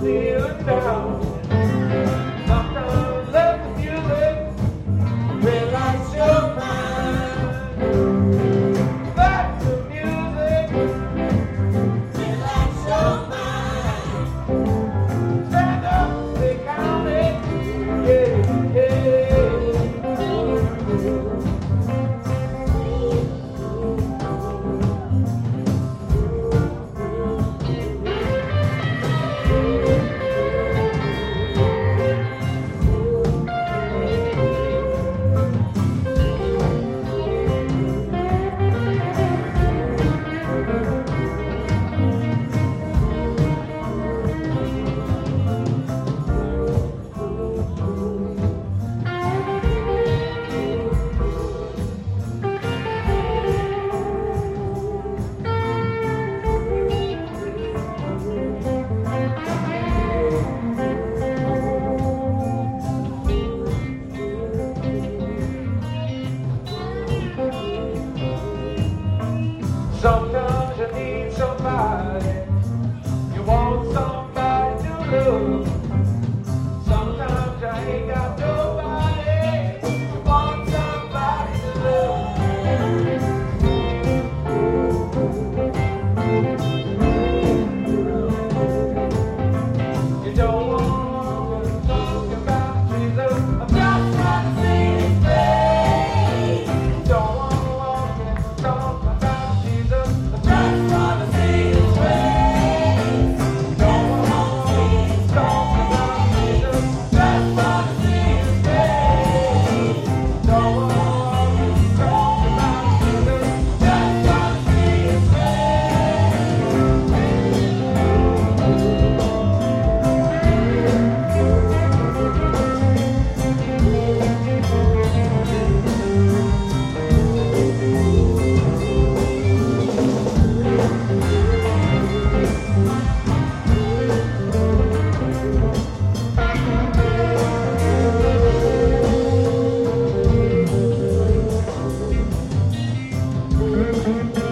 feeling down. Sometimes let the music relax your mind. Let the music relax your mind. Stand up, they count it, yeah, yeah. Sometimes you need somebody, you want somebody to love. Sometimes you ain't got nobody, you want somebody to love. You don't want to talk about Jesus, I'm just trying to see his face. You don't want to talk about Jesus, I'm just trying to see his face. Don't want to talk about Jesus, just trying to see his face. Don't want to talk about Jesus, just trying to see his face.